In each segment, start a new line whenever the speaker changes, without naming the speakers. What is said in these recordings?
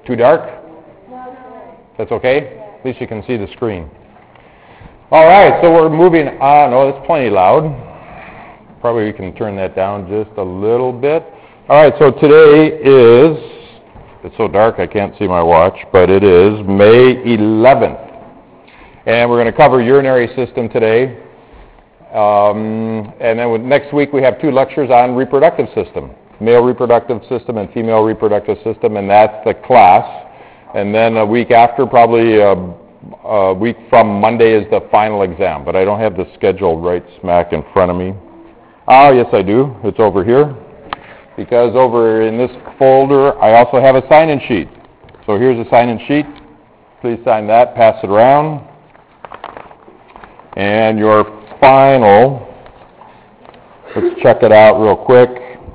Too dark? That's okay? At least you can see the screen. All right, so we're moving on. Oh, that's plenty loud. Probably we can turn that down just a little bit. All right, so today is, it's so dark I can't see my watch, but it is May 11th. And we're going to cover urinary system today. And then next week we have 2 lectures on reproductive system, male reproductive system and female reproductive system, and that's the class. And then a week after, probably a week from Monday, is the final exam. But I don't have the schedule right smack in front of me. Oh, yes, I do. It's over here. Because over in this folder, I also have a sign-in sheet. So here's a sign-in sheet. Please sign that, pass it around. And your final, let's check it out real quick.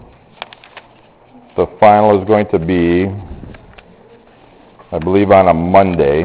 The final is going to be, I believe, on a Monday.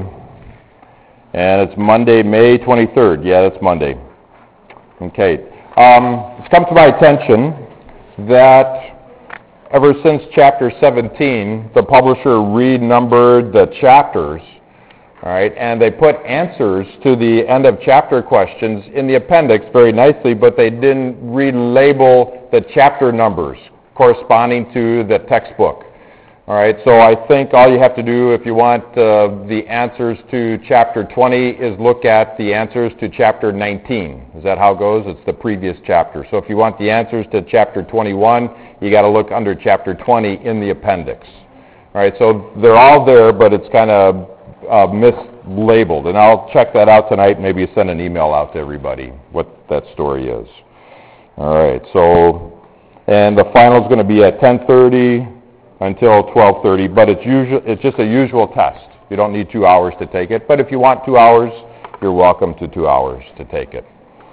And it's Monday, May 23rd. Yeah, that's Monday. Okay. It's come to my attention that ever since chapter 17, the publisher renumbered the chapters, all right, and they put answers to the end of chapter questions in the appendix very nicely, but they didn't relabel the chapter numbers corresponding to the textbook. All right, so I think all you have to do if you want the answers to chapter 20 is look at the answers to chapter 19. Is that how it goes? It's the previous chapter. So if you want the answers to chapter 21, you got to look under chapter 20 in the appendix. All right, so they're all there, but it's kind of mislabeled. And I'll check that out tonight, maybe send an email out to everybody what that story is. All right, so, and the final is going to be at 10:30 until 12:30, but it's just a usual test. You don't need 2 hours to take it, but if you want 2 hours, you're welcome to 2 hours to take it.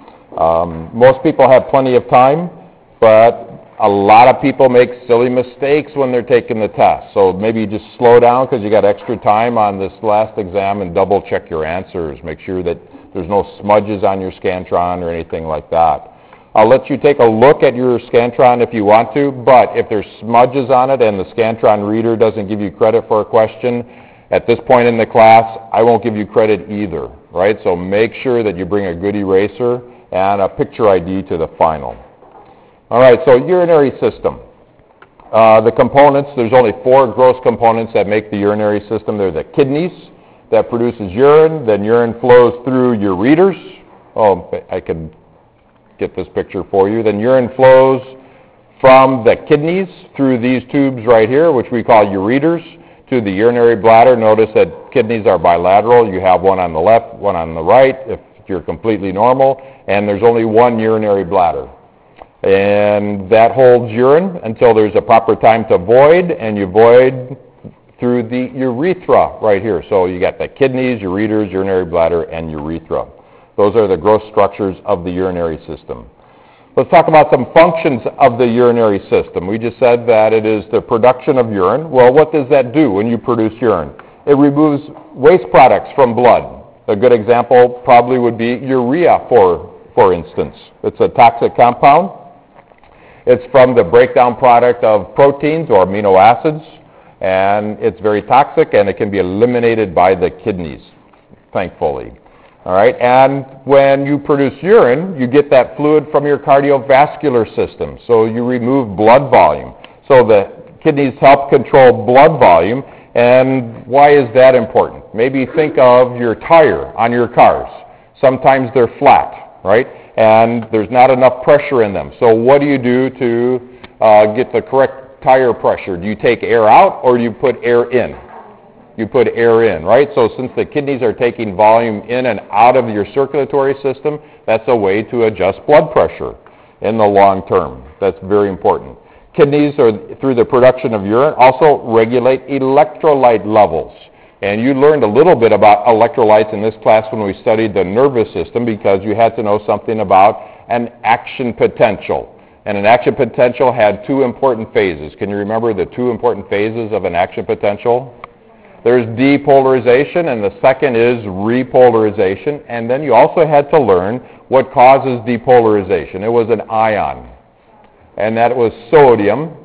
Most people have plenty of time, but a lot of people make silly mistakes when they're taking the test. So maybe you just slow down because you got extra time on this last exam and double check your answers. Make sure that there's no smudges on your Scantron or anything like that. I'll let you take a look at your Scantron if you want to, but if there's smudges on it and the Scantron reader doesn't give you credit for a question, at this point in the class, I won't give you credit either, right? So make sure that you bring a good eraser and a picture ID to the final. All right, so urinary system. The components, there's only 4 gross components that make the urinary system. They're the kidneys that produces urine, then urine flows through ureters. Oh, I could get this picture for you. Then urine flows from the kidneys through these tubes right here, which we call ureters, to the urinary bladder. Notice that kidneys are bilateral. You have one on the left, one on the right, if you're completely normal, and there's only one urinary bladder. And that holds urine until there's a proper time to void, and you void through the urethra right here. So you got the kidneys, ureters, urinary bladder, and urethra. Those are the gross structures of the urinary system. Let's talk about some functions of the urinary system. We just said that it is the production of urine. Well, what does that do when you produce urine? It removes waste products from blood. A good example probably would be urea, for instance. It's a toxic compound. It's from the breakdown product of proteins or amino acids, and it's very toxic, and it can be eliminated by the kidneys, thankfully. All right, and when you produce urine, you get that fluid from your cardiovascular system, so you remove blood volume. So the kidneys help control blood volume, and why is that important? Maybe think of your tire on your cars. Sometimes they're flat, right, and there's not enough pressure in them. So what do you do to get the correct tire pressure? Do you take air out or do you put air in? You put air in, right? So since the kidneys are taking volume in and out of your circulatory system, that's a way to adjust blood pressure in the long term. That's very important. Kidneys, through the production of urine, also regulate electrolyte levels. And you learned a little bit about electrolytes in this class when we studied the nervous system because you had to know something about an action potential. And an action potential had 2 important phases. Can you remember the 2 important phases of an action potential? There's depolarization, and the second is repolarization. And then you also had to learn what causes depolarization. It was an ion, and that was sodium.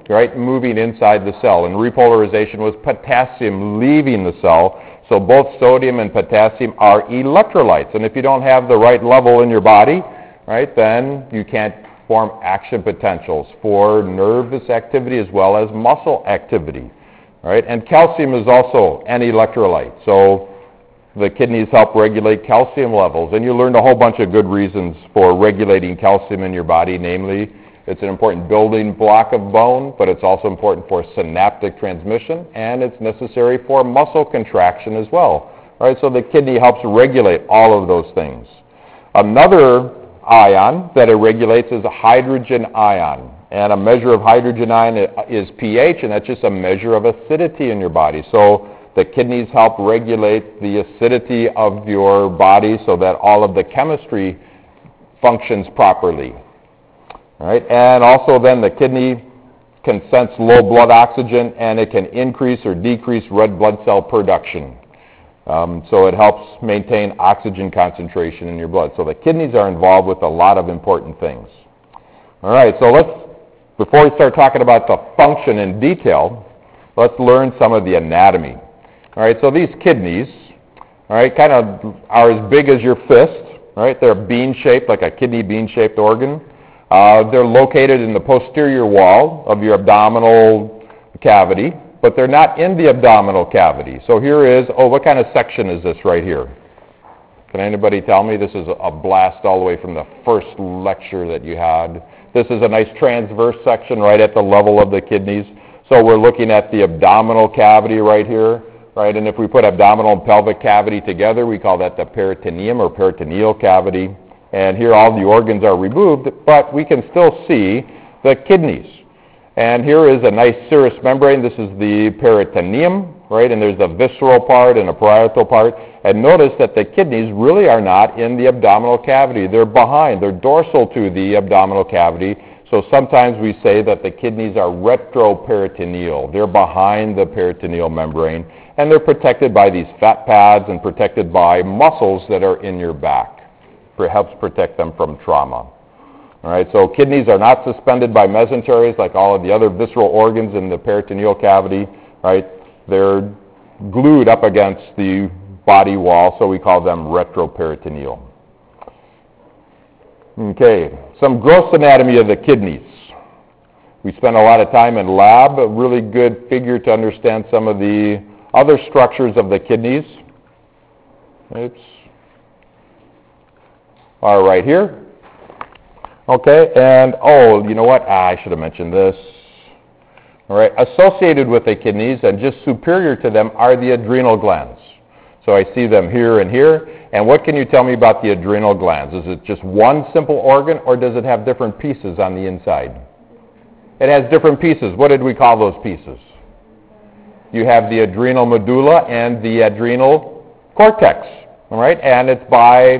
right, moving inside the cell. And repolarization was potassium leaving the cell. So both sodium and potassium are electrolytes. And if you don't have the right level in your body, right, then you can't form action potentials for nervous activity as well as muscle activity. Right? And calcium is also an electrolyte. So the kidneys help regulate calcium levels. And you learned a whole bunch of good reasons for regulating calcium in your body, namely, it's an important building block of bone, but it's also important for synaptic transmission, and it's necessary for muscle contraction as well. Right? So the kidney helps regulate all of those things. Another ion that it regulates is a hydrogen ion. And a measure of hydrogen ion is pH, and that's just a measure of acidity in your body. So the kidneys help regulate the acidity of your body so that all of the chemistry functions properly. All right? And also then the kidney can sense low blood oxygen, and it can increase or decrease red blood cell production. So it helps maintain oxygen concentration in your blood. So the kidneys are involved with a lot of important things. All right, so before we start talking about the function in detail, let's learn some of the anatomy. All right, so these kidneys, all right, kind of are as big as your fist, right? They're bean-shaped, like a kidney bean-shaped organ. They're located in the posterior wall of your abdominal cavity, but they're not in the abdominal cavity. So here is, what kind of section is this right here? Can anybody tell me? This is a blast all the way from the first lecture that you had. This is a nice transverse section right at the level of the kidneys. So we're looking at the abdominal cavity right here, right? And if we put abdominal and pelvic cavity together, we call that the peritoneum or peritoneal cavity. And here all the organs are removed, but we can still see the kidneys. And here is a nice serous membrane. This is the peritoneum, right? And there's a visceral part and a parietal part. And notice that the kidneys really are not in the abdominal cavity. They're behind. They're dorsal to the abdominal cavity. So sometimes we say that the kidneys are retroperitoneal. They're behind the peritoneal membrane. And they're protected by these fat pads and protected by muscles that are in your back. It helps protect them from trauma. All right, so kidneys are not suspended by mesenteries like all of the other visceral organs in the peritoneal cavity, right? They're glued up against the body wall, so we call them retroperitoneal. Okay, some gross anatomy of the kidneys. We spent a lot of time in lab, a really good figure to understand some of the other structures of the kidneys. Oops. All right, here. Okay, and, you know what? I should have mentioned this. All right, associated with the kidneys and just superior to them are the adrenal glands. So I see them here and here. And what can you tell me about the adrenal glands? Is it just one simple organ, or does it have different pieces on the inside? It has different pieces. What did we call those pieces? You have the adrenal medulla and the adrenal cortex. All right, and it's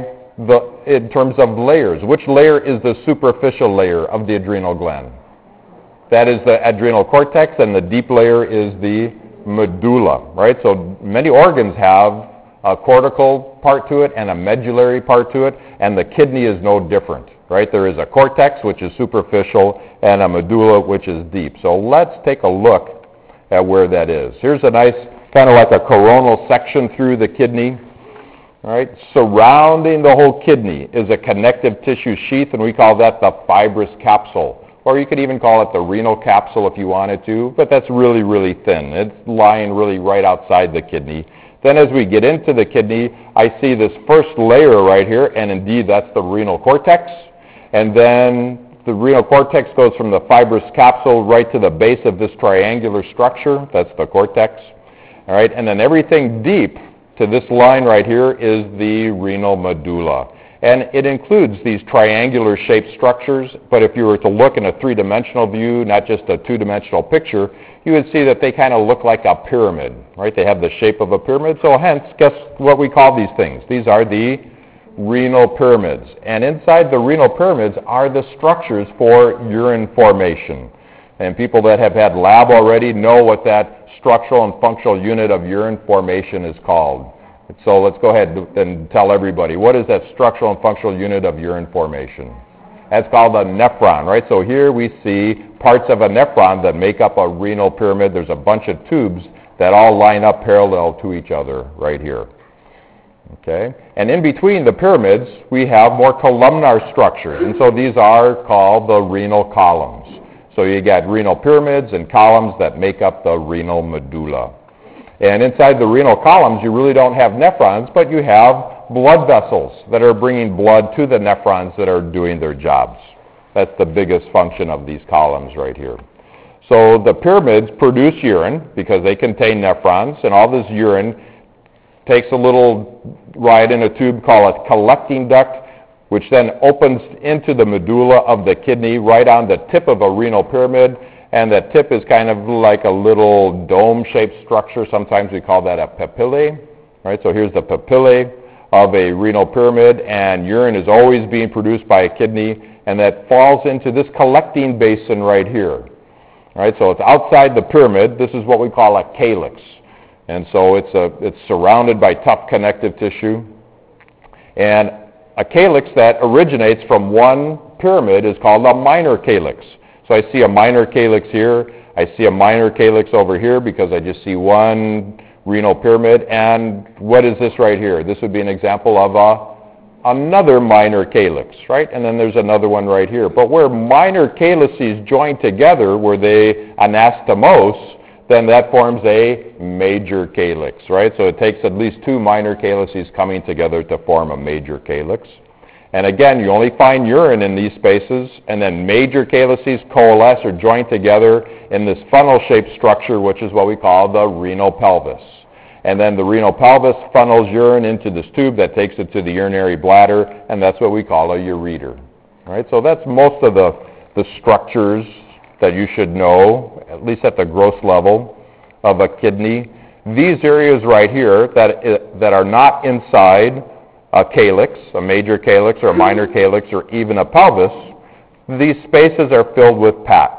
in terms of layers. Which layer is the superficial layer of the adrenal gland? That is the adrenal cortex, and the deep layer is the medulla, right? So many organs have a cortical part to it and a medullary part to it, and the kidney is no different, right? There is a cortex, which is superficial, and a medulla, which is deep. So let's take a look at where that is. Here's a nice, kind of like a coronal section through the kidney. All right, surrounding the whole kidney is a connective tissue sheath, and we call that the fibrous capsule. Or you could even call it the renal capsule if you wanted to, but that's really, really thin. It's lying really right outside the kidney. Then as we get into the kidney, I see this first layer right here, and indeed that's the renal cortex. And then the renal cortex goes from the fibrous capsule right to the base of this triangular structure. That's the cortex. All right, and then everything deep to this line right here is the renal medulla. And it includes these triangular shaped structures, but if you were to look in a three-dimensional view, not just a two-dimensional picture, you would see that they kind of look like a pyramid, right? They have the shape of a pyramid, so hence, guess what we call these things? These are the renal pyramids. And inside the renal pyramids are the structures for urine formation. And people that have had lab already know what that structural and functional unit of urine formation is called. So let's go ahead and tell everybody, what is that structural and functional unit of urine formation? That's called a nephron, right? So here we see parts of a nephron that make up a renal pyramid. There's a bunch of tubes that all line up parallel to each other right here. Okay? And in between the pyramids, we have more columnar structures. And so these are called the renal columns. So you got renal pyramids and columns that make up the renal medulla. And inside the renal columns, you really don't have nephrons, but you have blood vessels that are bringing blood to the nephrons that are doing their jobs. That's the biggest function of these columns right here. So the pyramids produce urine because they contain nephrons, and all this urine takes a little ride in a tube called a collecting duct, which then opens into the medulla of the kidney right on the tip of a renal pyramid, and that tip is kind of like a little dome-shaped structure. Sometimes we call that a papillae. Right? So here's the papillae of a renal pyramid, and urine is always being produced by a kidney, and that falls into this collecting basin right here. Right? So it's outside the pyramid. This is what we call a calyx. And so it's surrounded by tough connective tissue. And a calyx that originates from one pyramid is called a minor calyx. So I see a minor calyx here. I see a minor calyx over here because I just see one renal pyramid. And what is this right here? This would be an example of another minor calyx, right? And then there's another one right here. But where minor calyces join together, where they anastomose, then that forms a major calyx, right? So it takes at least two minor calyces coming together to form a major calyx. And again, you only find urine in these spaces, and then major calyces coalesce or join together in this funnel-shaped structure, which is what we call the renal pelvis. And then the renal pelvis funnels urine into this tube that takes it to the urinary bladder, and that's what we call a ureter. All right, so that's most of the structures that you should know, at least at the gross level, of a kidney. These areas right here that are not inside a calyx, a major calyx or a minor calyx or even a pelvis, these spaces are filled with fat.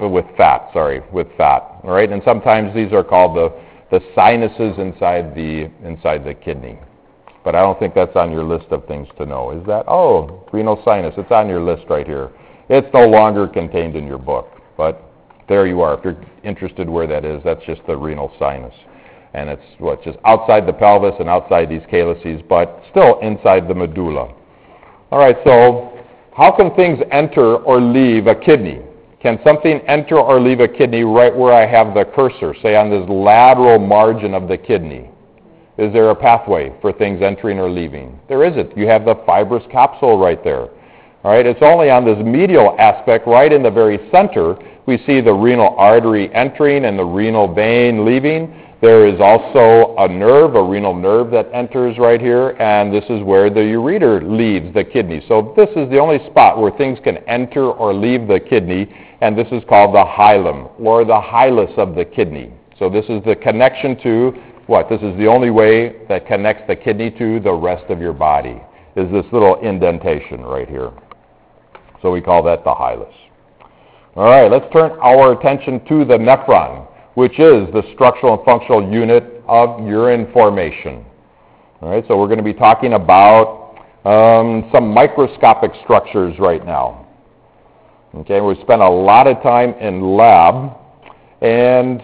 All right, and sometimes these are called the sinuses inside the kidney. But I don't think that's on your list of things to know. Is that? Oh, renal sinus. It's on your list right here. It's no longer contained in your book, but there you are. If you're interested where that is, that's just the renal sinus. And it's just outside the pelvis and outside these calyces, but still inside the medulla. All right, so how can things enter or leave a kidney? Can something enter or leave a kidney right where I have the cursor, say on this lateral margin of the kidney? Is there a pathway for things entering or leaving? There isn't. You have the fibrous capsule right there. All right, it's only on this medial aspect, right in the very center, we see the renal artery entering and the renal vein leaving. There is also a nerve, a renal nerve that enters right here, and this is where the ureter leaves the kidney. So this is the only spot where things can enter or leave the kidney, and this is called the hilum, or the hilus of the kidney. So this is the connection to what? This is the only way that connects the kidney to the rest of your body, is this little indentation right here. So we call that the hilus. All right, let's turn our attention to the nephron, which is the structural and functional unit of urine formation. All right, so we're going to be talking about some microscopic structures right now. Okay, we spent a lot of time in lab, and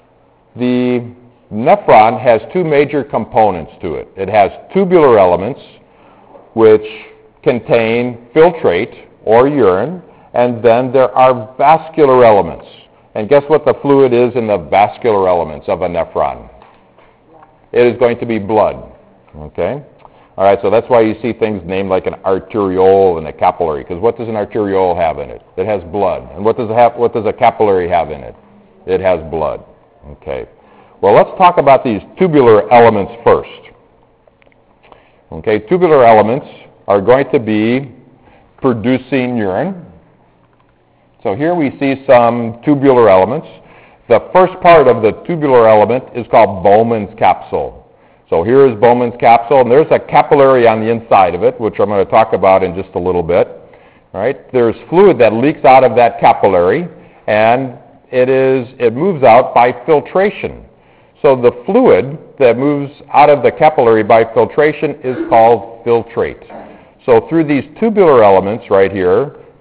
the nephron has two major components to it. It has tubular elements, which contain filtrate, or urine, and then there are vascular elements. And guess what the fluid is in the vascular elements of a nephron? It is going to be blood. Okay? All right, so that's why you see things named like an arteriole and a capillary, because what does an arteriole have in it? It has blood. And what does a capillary have in it? It has blood. Okay. Well, let's talk about these tubular elements first. Okay, tubular elements are going to be producing urine. So here we see some tubular elements. The first part of the tubular element is called Bowman's capsule. So here is Bowman's capsule, and there's a capillary on the inside of it, which I'm going to talk about in just a little bit. All right? There's fluid that leaks out of that capillary, and it moves out by filtration. So the fluid that moves out of the capillary by filtration is called filtrate. So through these tubular elements right here,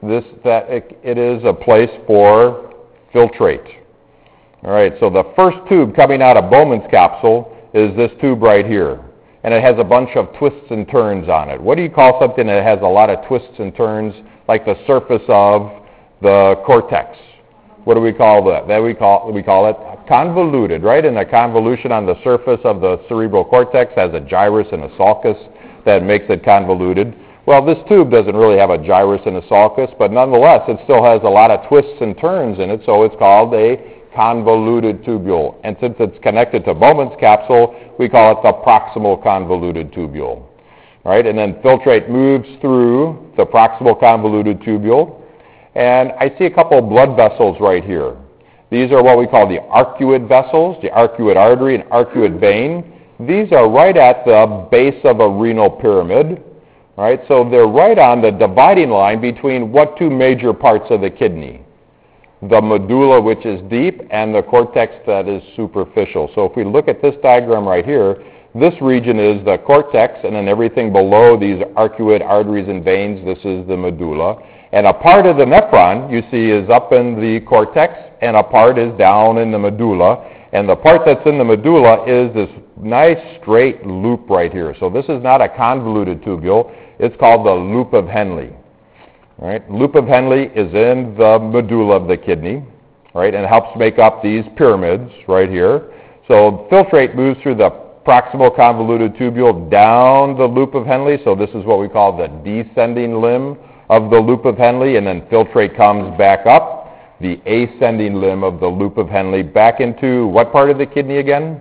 it is a place for filtrate. All right, so the first tube coming out of Bowman's capsule is this tube right here. And it has a bunch of twists and turns on it. What do you call something that has a lot of twists and turns, like the surface of the cortex? What do we call that? We call it convoluted, right? And the convolution on the surface of the cerebral cortex has a gyrus and a sulcus that makes it convoluted. Well, this tube doesn't really have a gyrus and a sulcus, but nonetheless, it still has a lot of twists and turns in it, so it's called a convoluted tubule. And since it's connected to Bowman's capsule, we call it the proximal convoluted tubule. All right, and then filtrate moves through the proximal convoluted tubule. And I see a couple of blood vessels right here. These are what we call the arcuate vessels, the arcuate artery and arcuate vein. These are right at the base of a renal pyramid. All right, so they're right on the dividing line between what two major parts of the kidney? The medulla, which is deep, and the cortex that is superficial. So if we look at this diagram right here, this region is the cortex, and then everything below these arcuate arteries and veins, this is the medulla. And a part of the nephron, you see, is up in the cortex, and a part is down in the medulla. And the part that's in the medulla is this nice straight loop right here. So this is not a convoluted tubule. It's called the loop of Henle. Right? Loop of Henle is in the medulla of the kidney, right, and helps make up these pyramids right here. So filtrate moves through the proximal convoluted tubule down the loop of Henle. So this is what we call the descending limb of the loop of Henle, and then filtrate comes back up the ascending limb of the loop of Henle back into what part of the kidney again?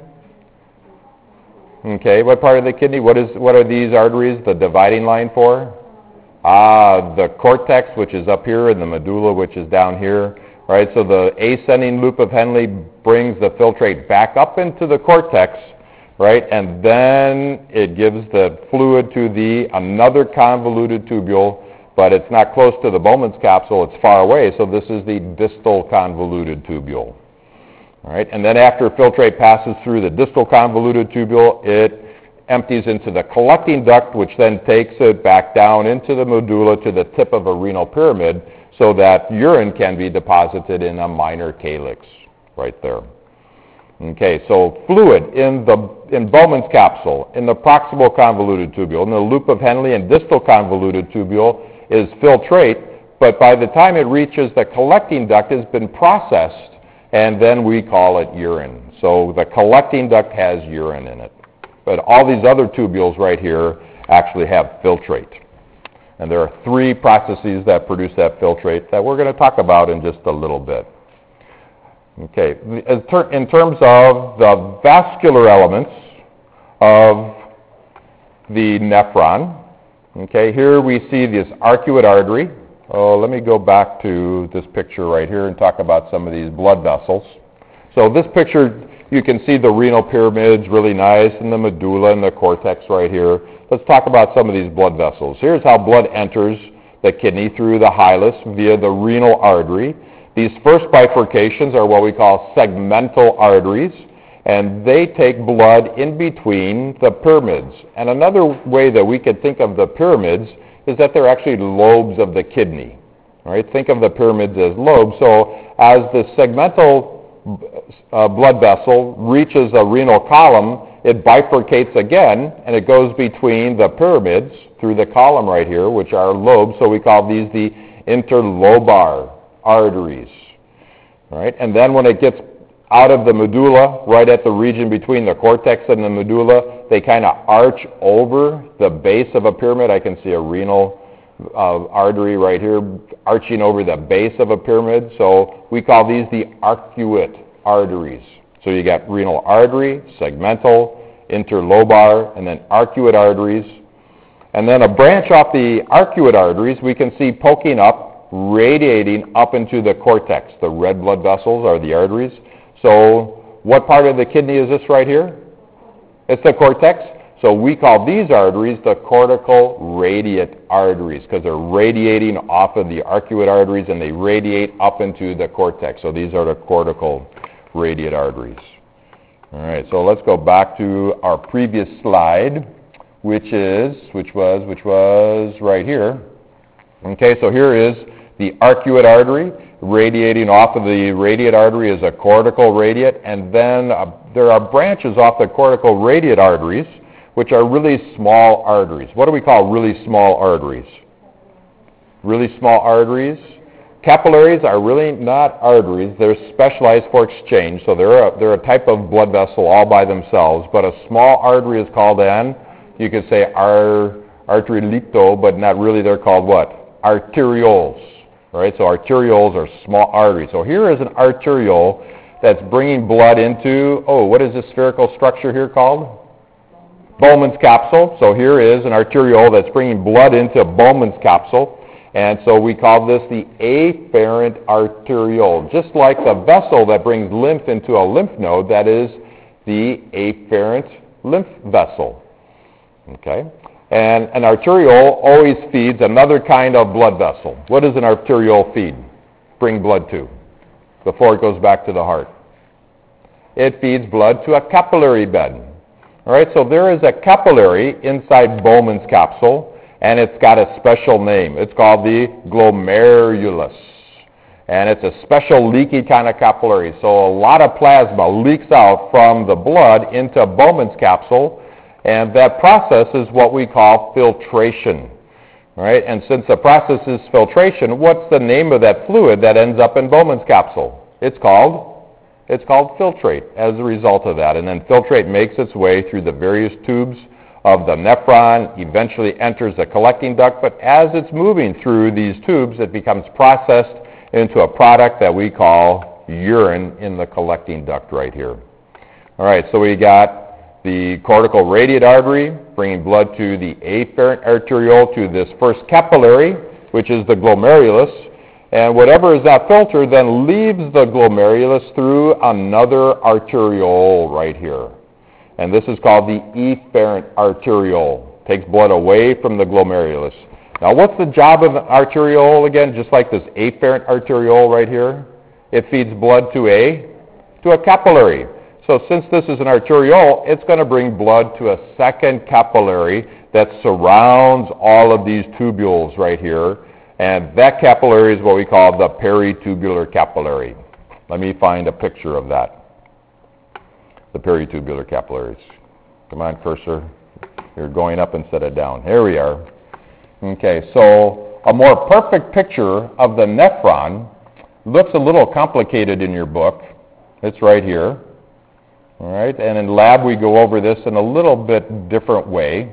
Okay, what part of the kidney? What are these arteries the dividing line for? The cortex, which is up here, and the medulla, which is down here, right? So the ascending loop of Henle brings the filtrate back up into the cortex, right? And then it gives the fluid to another convoluted tubule, but it's not close to the Bowman's capsule, it's far away, so this is the distal convoluted tubule. All right, and then after filtrate passes through the distal convoluted tubule, it empties into the collecting duct, which then takes it back down into the medulla to the tip of a renal pyramid so that urine can be deposited in a minor calyx right there. Okay, so fluid in Bowman's capsule, in the proximal convoluted tubule, in the loop of Henle and distal convoluted tubule is filtrate, but by the time it reaches the collecting duct, it's been processed, and then we call it urine. So the collecting duct has urine in it. But all these other tubules right here actually have filtrate. And there are three processes that produce that filtrate that we're going to talk about in just a little bit. Okay, in terms of the vascular elements of the nephron, okay, here we see this arcuate artery. Oh, let me go back to this picture right here and talk about some of these blood vessels. So this picture, you can see the renal pyramids really nice, and the medulla and the cortex right here. Let's talk about some of these blood vessels. Here's how blood enters the kidney through the hilus via the renal artery. These first bifurcations are what we call segmental arteries, and they take blood in between the pyramids. And another way that we could think of the pyramids is that they're actually lobes of the kidney. All right, think of the pyramids as lobes. So as the segmental blood vessel reaches a renal column, it bifurcates again, and it goes between the pyramids through the column right here, which are lobes. So we call these the interlobar arteries. All right, and then when it gets out of the medulla, right at the region between the cortex and the medulla, they kind of arch over the base of a pyramid. I can see a renal artery right here arching over the base of a pyramid. So we call these the arcuate arteries. So you got renal artery, segmental, interlobar, and then arcuate arteries. And then a branch off the arcuate arteries we can see poking up, radiating up into the cortex. The red blood vessels are the arteries. So what part of the kidney is this right here? It's the cortex. So we call these arteries the cortical radiate arteries because they're radiating off of the arcuate arteries and they radiate up into the cortex. So these are the cortical radiate arteries. All right, so let's go back to our previous slide, which was right here. Okay, so here is the arcuate artery. Radiating off of the radiate artery is a cortical radiate, and then there are branches off the cortical radiate arteries, which are really small arteries. What do we call really small arteries? Really small arteries. Capillaries are really not arteries. They're specialized for exchange, so they're a type of blood vessel all by themselves. But a small artery is called you could say arteriolito, but not really. They're called what? Arterioles. All right, so arterioles are small arteries. So here is an arteriole that's bringing blood into, what is this spherical structure here called? Bowman's capsule. So here is an arteriole that's bringing blood into Bowman's capsule. And so we call this the afferent arteriole. Just like the vessel that brings lymph into a lymph node, that is the afferent lymph vessel. Okay? And an arteriole always feeds another kind of blood vessel. What does an arteriole feed? Bring blood to before it goes back to the heart. It feeds blood to a capillary bed. All right, so there is a capillary inside Bowman's capsule, and it's got a special name. It's called the glomerulus. And it's a special leaky kind of capillary. So a lot of plasma leaks out from the blood into Bowman's capsule, and that process is what we call filtration. All right, and since the process is filtration, what's the name of that fluid that ends up in Bowman's capsule? It's called filtrate as a result of that. And then filtrate makes its way through the various tubes of the nephron, eventually enters the collecting duct, but as it's moving through these tubes, it becomes processed into a product that we call urine in the collecting duct right here. All right, so we got the cortical radiate artery bringing blood to the afferent arteriole to this first capillary, which is the glomerulus, and whatever is not filtered then leaves the glomerulus through another arteriole right here. And this is called the efferent arteriole. Takes blood away from the glomerulus. Now what's the job of an arteriole again? Just like this afferent arteriole right here, it feeds blood to a capillary. So since this is an arteriole, it's going to bring blood to a second capillary that surrounds all of these tubules right here. And that capillary is what we call the peritubular capillary. Let me find a picture of that. The peritubular capillaries. Come on, cursor. You're going up instead of down. Here we are. Okay, so a more perfect picture of the nephron looks a little complicated in your book. It's right here. All right, and in lab we go over this in a little bit different way.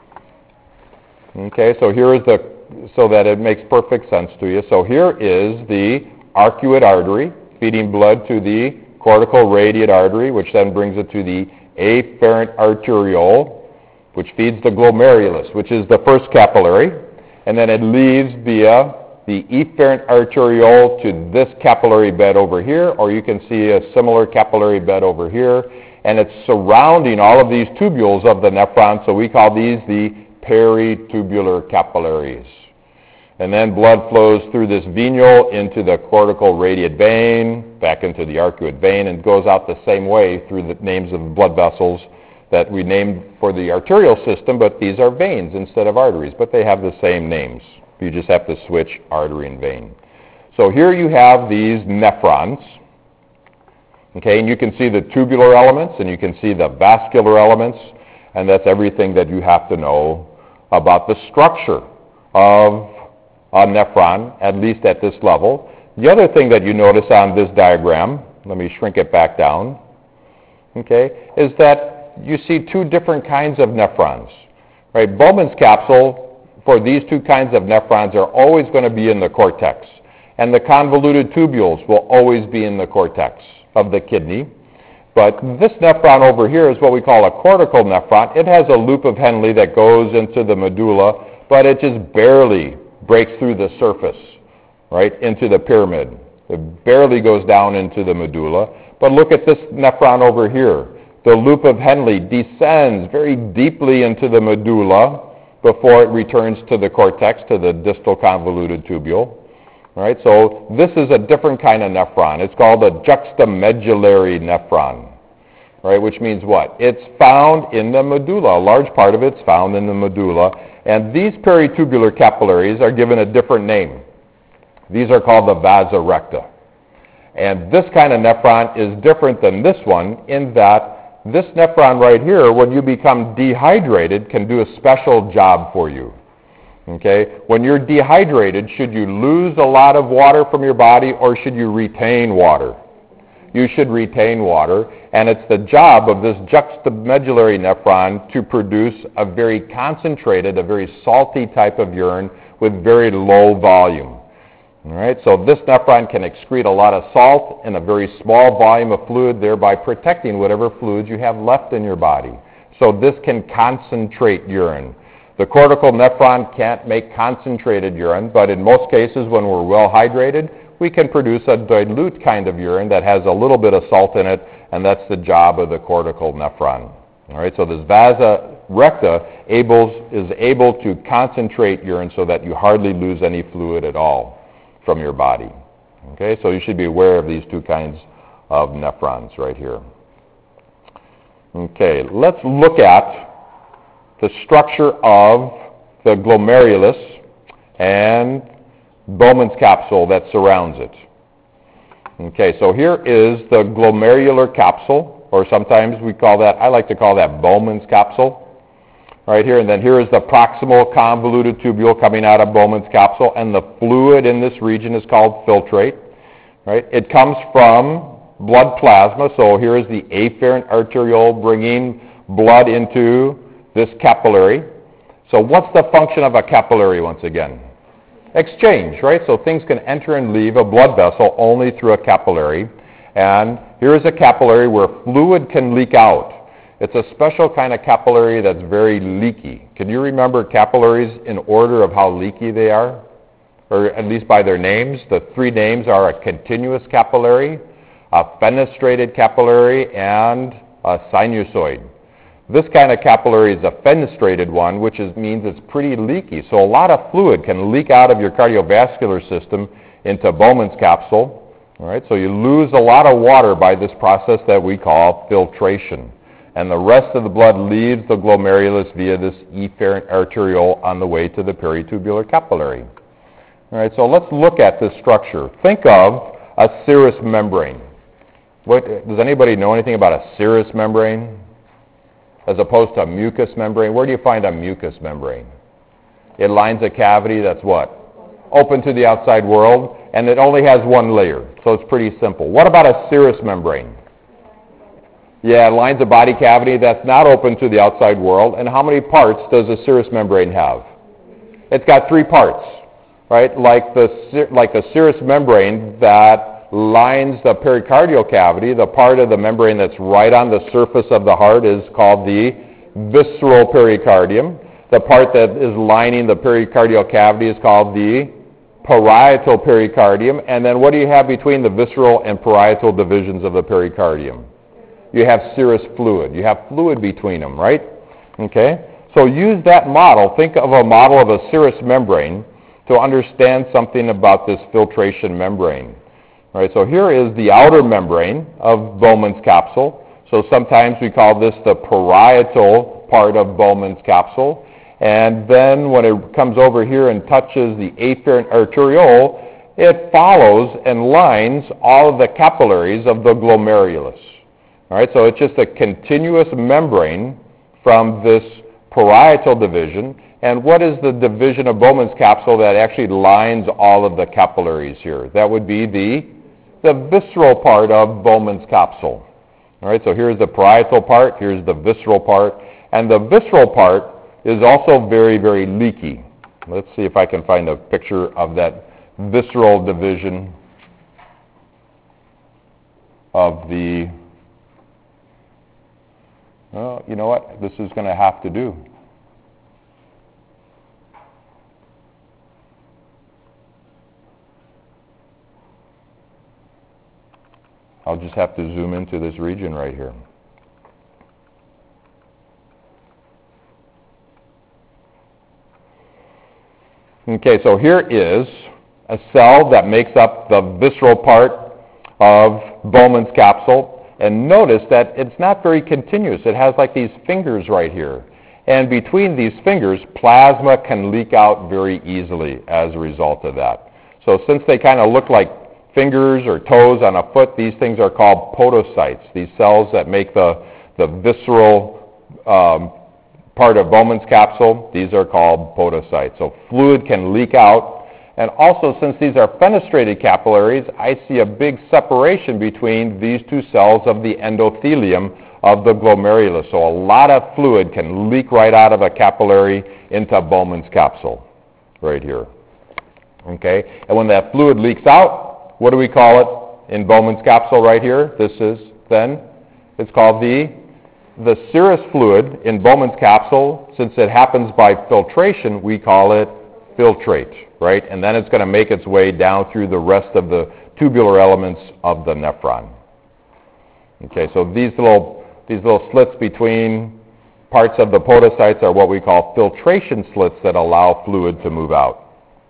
Okay, so here is so that it makes perfect sense to you. So here is the arcuate artery feeding blood to the cortical radiate artery, which then brings it to the afferent arteriole, which feeds the glomerulus, which is the first capillary, and then it leaves via the efferent arteriole to this capillary bed over here, or you can see a similar capillary bed over here, and it's surrounding all of these tubules of the nephron, so we call these the peritubular capillaries. And then blood flows through this venule into the cortical radiate vein, back into the arcuate vein, and goes out the same way through the names of blood vessels that we named for the arterial system, but these are veins instead of arteries, but they have the same names. You just have to switch artery and vein. So here you have these nephrons, okay, and you can see the tubular elements, and you can see the vascular elements, and that's everything that you have to know about the structure of a nephron, at least at this level. The other thing that you notice on this diagram, let me shrink it back down, okay, is that you see two different kinds of nephrons. Right? Bowman's capsule for these two kinds of nephrons are always going to be in the cortex, and the convoluted tubules will always be in the cortex of the kidney. But this nephron over here is what we call a cortical nephron. It has a loop of Henle that goes into the medulla, but it just barely breaks through the surface, right, into the pyramid. It barely goes down into the medulla. But look at this nephron over here. The loop of Henle descends very deeply into the medulla before it returns to the cortex, to the distal convoluted tubule. All right, so this is a different kind of nephron. It's called a juxtamedullary nephron, right, which means what? It's found in the medulla. A large part of it's found in the medulla. And these peritubular capillaries are given a different name. These are called the vasa recta. And this kind of nephron is different than this one in that this nephron right here, when you become dehydrated, can do a special job for you. Okay? When you're dehydrated, should you lose a lot of water from your body or should you retain water? You should retain water, and it's the job of this juxtamedullary nephron to produce a very concentrated, a very salty type of urine with very low volume. All right, so this nephron can excrete a lot of salt in a very small volume of fluid, thereby protecting whatever fluids you have left in your body. So this can concentrate urine. The cortical nephron can't make concentrated urine, but in most cases when we're well hydrated, we can produce a dilute kind of urine that has a little bit of salt in it, and that's the job of the cortical nephron. All right, so this vasa recta is able to concentrate urine so that you hardly lose any fluid at all from your body. Okay, so you should be aware of these two kinds of nephrons right here. Okay, let's look at the structure of the glomerulus and Bowman's capsule that surrounds it. Okay, so here is the glomerular capsule, or sometimes I like to call that Bowman's capsule. Right here, and then here is the proximal convoluted tubule coming out of Bowman's capsule, and the fluid in this region is called filtrate. Right? It comes from blood plasma, so here is the afferent arteriole bringing blood into this capillary. So what's the function of a capillary once again? Exchange, right? So things can enter and leave a blood vessel only through a capillary, and here is a capillary where fluid can leak out. It's a special kind of capillary that's very leaky. Can you remember capillaries in order of how leaky they are? Or at least by their names. The three names are a continuous capillary, a fenestrated capillary, and a sinusoid. This kind of capillary is a fenestrated one, which means it's pretty leaky. So a lot of fluid can leak out of your cardiovascular system into Bowman's capsule. All right, so you lose a lot of water by this process that we call filtration. And the rest of the blood leaves the glomerulus via this efferent arteriole on the way to the peritubular capillary. All right, so let's look at this structure. Think of a serous membrane. Does anybody know anything about a serous membrane as opposed to a mucous membrane? Where do you find a mucous membrane? It lines a cavity that's what? Open to the outside world, and it only has one layer, so it's pretty simple. What about a serous membrane? Yeah, it lines a body cavity that's not open to the outside world. And how many parts does a serous membrane have? It's got 3 parts, right? Like the serous membrane that lines the pericardial cavity, the part of the membrane that's right on the surface of the heart is called the visceral pericardium. The part that is lining the pericardial cavity is called the parietal pericardium. And then what do you have between the visceral and parietal divisions of the pericardium? You have serous fluid. You have fluid between them, right? Okay? So use that model. Think of a model of a serous membrane to understand something about this filtration membrane. All right, so here is the outer membrane of Bowman's capsule. So sometimes we call this the parietal part of Bowman's capsule. And then when it comes over here and touches the afferent arteriole, it follows and lines all of the capillaries of the glomerulus. All right, so it's just a continuous membrane from this parietal division. And what is the division of Bowman's capsule that actually lines all of the capillaries here? That would be the visceral part of Bowman's capsule. All right, so here's the parietal part, here's the visceral part. And the visceral part is also very, very leaky. Let's see if I can find a picture of that visceral division of the... Well, you know what? This is going to have to do. I'll just have to zoom into this region right here. Okay, so here is a cell that makes up the visceral part of Bowman's capsule. And notice that it's not very continuous. It has like these fingers right here. And between these fingers, plasma can leak out very easily as a result of that. So since they kind of look like fingers or toes on a foot, these things are called podocytes, these cells that make the visceral part of Bowman's capsule. These are called podocytes. So fluid can leak out. And also, since these are fenestrated capillaries, I see a big separation between these two cells of the endothelium of the glomerulus. So a lot of fluid can leak right out of a capillary into Bowman's capsule, right here. Okay? And when that fluid leaks out, what do we call it in Bowman's capsule right here? This is then, it's called the serous fluid in Bowman's capsule. Since it happens by filtration, we call it filtrate, right? And then it's going to make its way down through the rest of the tubular elements of the nephron. Okay, so these little slits between parts of the podocytes are what we call filtration slits that allow fluid to move out.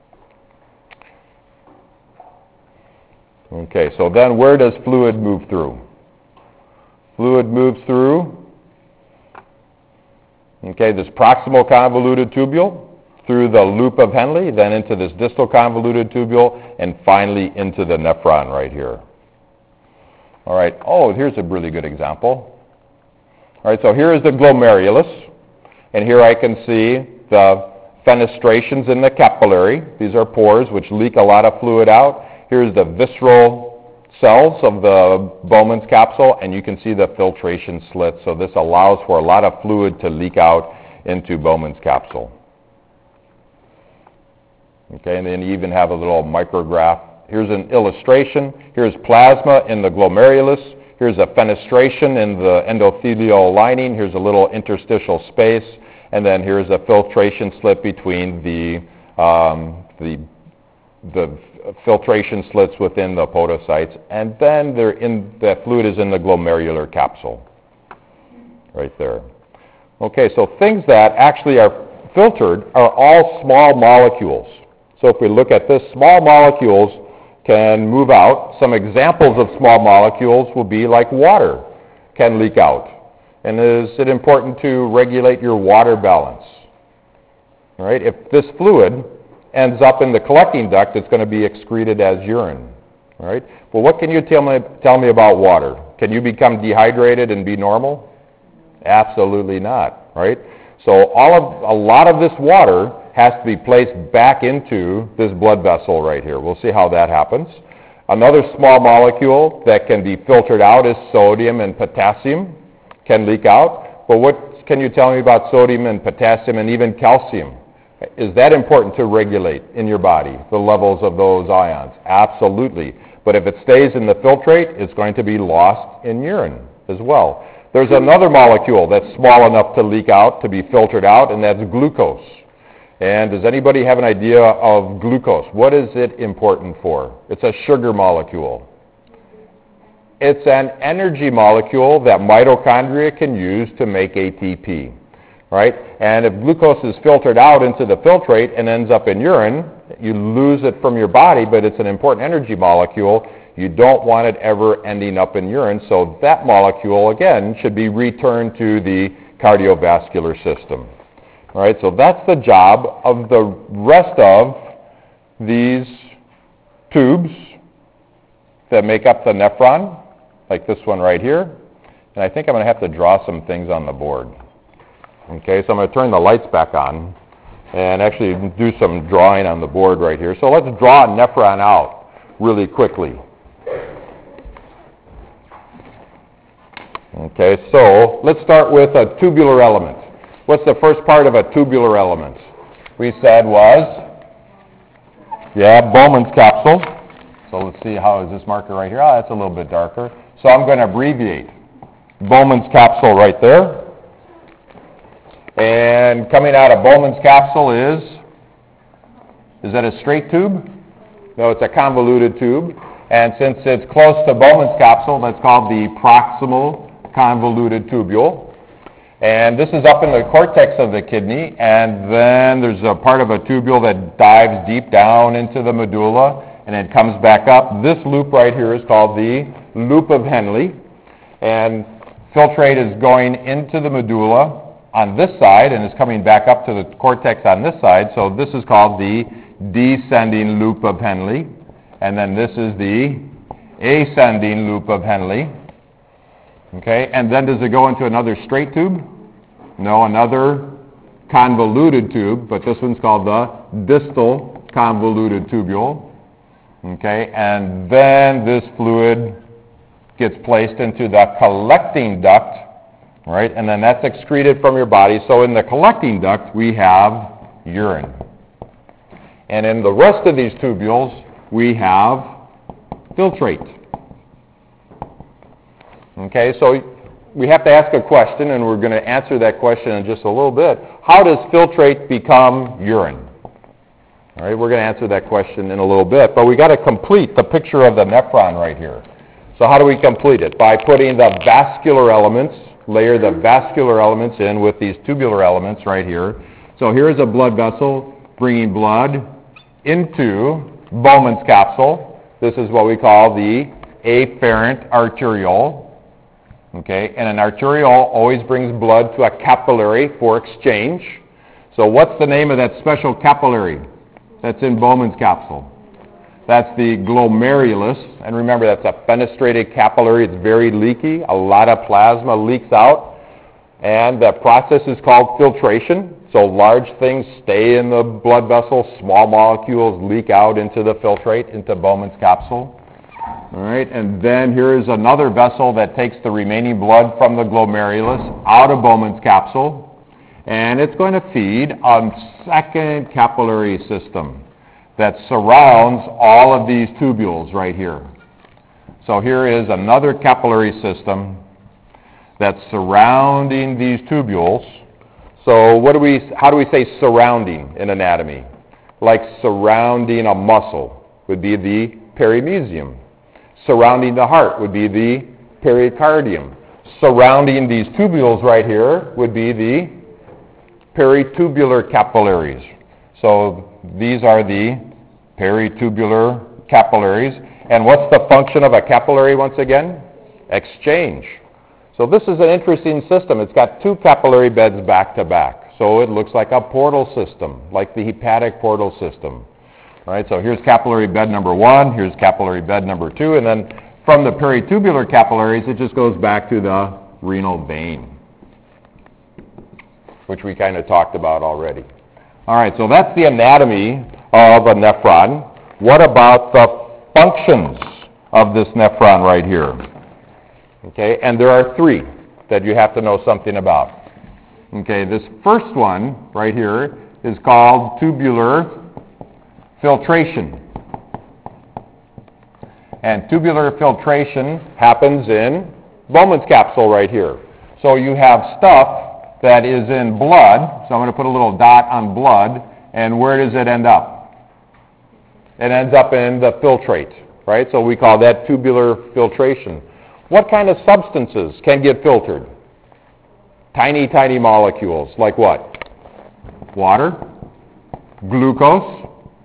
Okay, so then where does fluid move through? Fluid moves through, okay, this proximal convoluted tubule, through the loop of Henle, then into this distal convoluted tubule, and finally into the nephron right here. All right, here's a really good example. All right, so here is the glomerulus, and here I can see the fenestrations in the capillary. These are pores which leak a lot of fluid out. Here's the visceral cells of the Bowman's capsule, and you can see the filtration slits. So this allows for a lot of fluid to leak out into Bowman's capsule. Okay, and then you even have a little micrograph. Here's an illustration. Here's plasma in the glomerulus. Here's a fenestration in the endothelial lining. Here's a little interstitial space. And then here's a filtration slit between the filtration slits within the podocytes. And then the fluid is in the glomerular capsule, right there. Okay, so things that actually are filtered are all small molecules. So if we look at this, small molecules can move out. Some examples of small molecules will be like water can leak out. And is it important to regulate your water balance? All right, if this fluid ends up in the collecting duct, it's going to be excreted as urine. All right, well, what can you tell me about water? Can you become dehydrated and be normal? Absolutely not, right? So a lot of this water has to be placed back into this blood vessel right here. We'll see how that happens. Another small molecule that can be filtered out is sodium and potassium can leak out. But what can you tell me about sodium and potassium and even calcium? Is that important to regulate in your body, the levels of those ions? Absolutely. But if it stays in the filtrate, it's going to be lost in urine as well. There's another molecule that's small enough to leak out, to be filtered out, and that's glucose. And does anybody have an idea of glucose? What is it important for? It's a sugar molecule. It's an energy molecule that mitochondria can use to make ATP, right? And if glucose is filtered out into the filtrate and ends up in urine, you lose it from your body, but it's an important energy molecule. You don't want it ever ending up in urine, so that molecule, again, should be returned to the cardiovascular system. All right, so that's the job of the rest of these tubes that make up the nephron, like this one right here. And I think I'm going to have to draw some things on the board. Okay, so I'm going to turn the lights back on and actually do some drawing on the board right here. So let's draw a nephron out really quickly. Okay, so let's start with a tubular element. What's the first part of a tubular element? We said was, Bowman's capsule. So let's see, how is this marker right here? That's a little bit darker. So I'm going to abbreviate Bowman's capsule right there. And coming out of Bowman's capsule is that a straight tube? No, it's a convoluted tube. And since it's close to Bowman's capsule, that's called the proximal convoluted tubule. And this is up in the cortex of the kidney, and then there's a part of a tubule that dives deep down into the medulla, and it comes back up. This loop right here is called the loop of Henle, and filtrate is going into the medulla on this side and is coming back up to the cortex on this side, so this is called the descending loop of Henle, and then this is the ascending loop of Henle. Okay, and then does it go into another straight tube? No, another convoluted tube, but this one's called the distal convoluted tubule. Okay, and then this fluid gets placed into the collecting duct, right? And then that's excreted from your body. So in the collecting duct, we have urine. And in the rest of these tubules, we have filtrate. Okay, so we have to ask a question, and we're going to answer that question in just a little bit. How does filtrate become urine? All right, we're going to answer that question in a little bit, but we got to complete the picture of the nephron right here. So how do we complete it? By putting the vascular elements, layer the vascular elements in with these tubular elements right here. So here's a blood vessel bringing blood into Bowman's capsule. This is what we call the afferent arteriole. Okay, and an arteriole always brings blood to a capillary for exchange. So what's the name of that special capillary that's in Bowman's capsule? That's the glomerulus, and remember that's a fenestrated capillary. It's very leaky. A lot of plasma leaks out, and the process is called filtration. So large things stay in the blood vessel, small molecules leak out into the filtrate, into Bowman's capsule. All right, and then here is another vessel that takes the remaining blood from the glomerulus out of Bowman's capsule, and it's going to feed a second capillary system that surrounds all of these tubules right here. So here is another capillary system that's surrounding these tubules. So how do we say surrounding in anatomy? Like surrounding a muscle would be the perimysium. Surrounding the heart would be the pericardium. Surrounding these tubules right here would be the peritubular capillaries. So these are the peritubular capillaries. And what's the function of a capillary once again? Exchange. So this is an interesting system. It's got two capillary beds back to back. So it looks like a portal system, like the hepatic portal system. All right, so here's capillary bed number 1, here's capillary bed number 2, and then from the peritubular capillaries, it just goes back to the renal vein, which we kind of talked about already. All right, so that's the anatomy of a nephron. What about the functions of this nephron right here? Okay, and there are 3 that you have to know something about. Okay, this first one right here is called tubular filtration. And tubular filtration happens in Bowman's capsule right here. So you have stuff that is in blood. So I'm going to put a little dot on blood. And where does it end up? It ends up in the filtrate, right? So we call that tubular filtration. What kind of substances can get filtered? Tiny, tiny molecules. Like what? Water, glucose,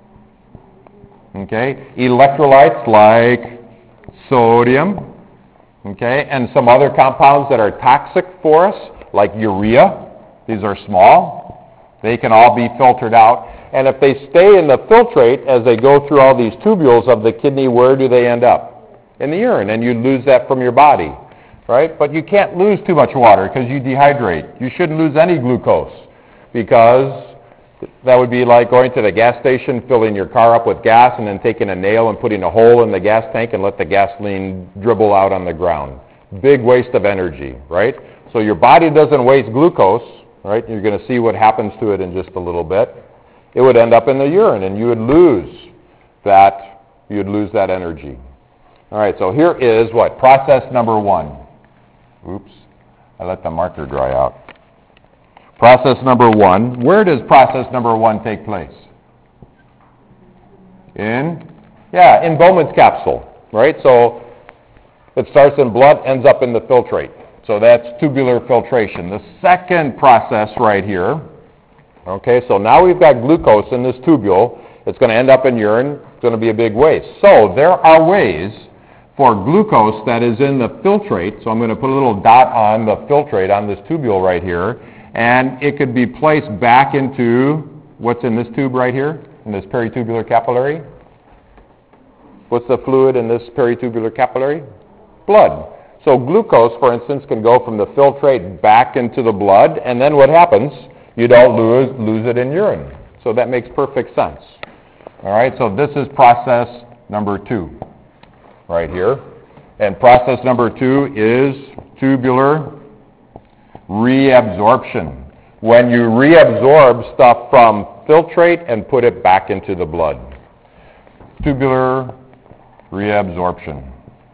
okay, electrolytes like sodium, okay, and some other compounds that are toxic for us, like urea. These are small. They can all be filtered out. And if they stay in the filtrate as they go through all these tubules of the kidney, where do they end up? In the urine, and you lose that from your body, right? But you can't lose too much water because you dehydrate. You shouldn't lose any glucose because that would be like going to the gas station, filling your car up with gas, and then taking a nail and putting a hole in the gas tank and let the gasoline dribble out on the ground. Big waste of energy, right? So your body doesn't waste glucose, right? You're going to see what happens to it in just a little bit. It would end up in the urine, and you would lose that. You'd lose that energy. All right, so here is what? Process number 1. Oops, I let the marker dry out. Process number 1. Where does process number 1 take place? In Bowman's capsule, right? So it starts in blood, ends up in the filtrate. So that's tubular filtration. The second process right here, okay, so now we've got glucose in this tubule. It's going to end up in urine. It's going to be a big waste. So there are ways for glucose that is in the filtrate. So I'm going to put a little dot on the filtrate on this tubule right here. And it could be placed back into what's in this tube right here? in this peritubular capillary? What's the fluid in this peritubular capillary? Blood. So glucose, for instance, can go from the filtrate back into the blood, and then what happens? You don't lose it in urine. So that makes perfect sense. All right, so this is process number 2 right here. And process number 2 is tubular reabsorption. When you reabsorb stuff from filtrate and put it back into the blood. Tubular reabsorption.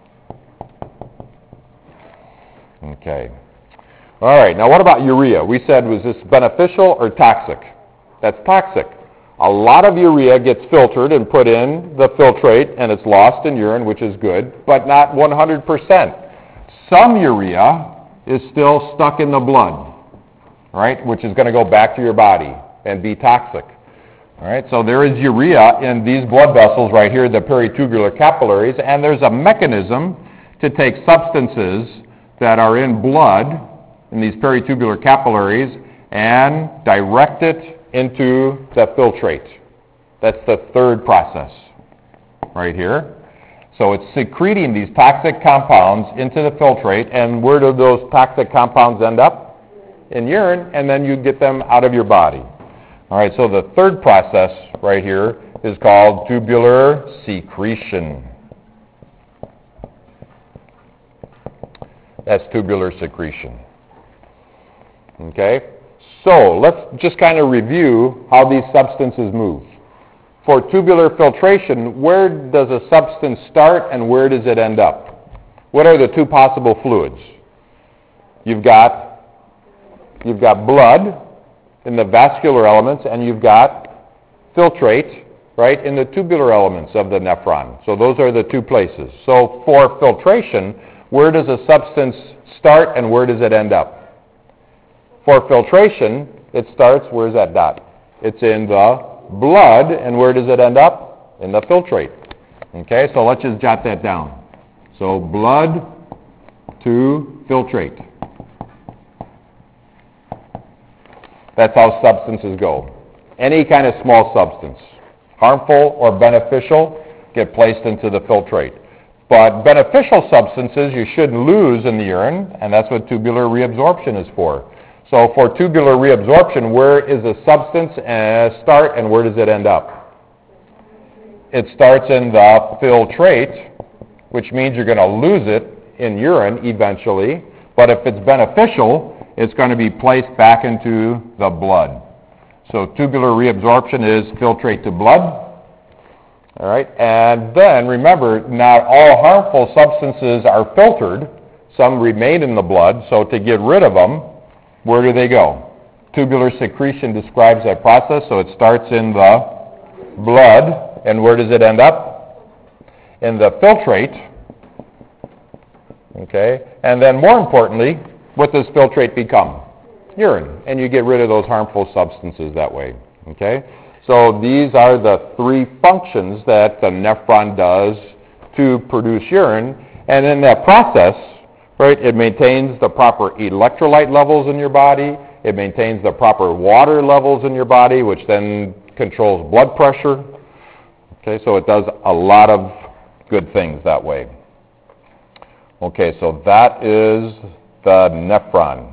Okay. All right, now what about urea? We said, was this beneficial or toxic? That's toxic. A lot of urea gets filtered and put in the filtrate, and it's lost in urine, which is good, but not 100%. Some urea is still stuck in the blood, right, which is going to go back to your body and be toxic. All right, so there is urea in these blood vessels right here, the peritubular capillaries, and there's a mechanism to take substances that are in blood in these peritubular capillaries and direct it into the filtrate. That's the third process right here. So it's secreting these toxic compounds into the filtrate, and where do those toxic compounds end up? In urine, and then you get them out of your body. All right, so the third process right here is called tubular secretion. That's tubular secretion. Okay? So let's just kind of review how these substances move. For tubular filtration, where does a substance start and where does it end up? What are the two possible fluids? You've got blood in the vascular elements, and you've got filtrate, right, in the tubular elements of the nephron. So those are the two places. So for filtration, where does a substance start and where does it end up? For filtration, it starts, where's that dot? It's in the blood, and where does it end up? In the filtrate. Okay, so let's just jot that down. So blood to filtrate. That's how substances go. Any kind of small substance, harmful or beneficial, get placed into the filtrate. But beneficial substances you shouldn't lose in the urine, and that's what tubular reabsorption is for. So for tubular reabsorption, where is a substance start and where does it end up? It starts in the filtrate, which means you're going to lose it in urine eventually, but if it's beneficial, it's going to be placed back into the blood. So tubular reabsorption is filtrate to blood. All right, and then remember, not all harmful substances are filtered. Some remain in the blood, so to get rid of them, where do they go? Tubular secretion describes that process, so it starts in the blood, and where does it end up? In the filtrate. Okay, and then more importantly, what does filtrate become? Urine, and you get rid of those harmful substances that way. Okay, so these are the three functions that the nephron does to produce urine, and in that process, right, it maintains the proper electrolyte levels in your body, it maintains the proper water levels in your body, which then controls blood pressure. Okay, so it does a lot of good things that way. Okay, so that is the nephron.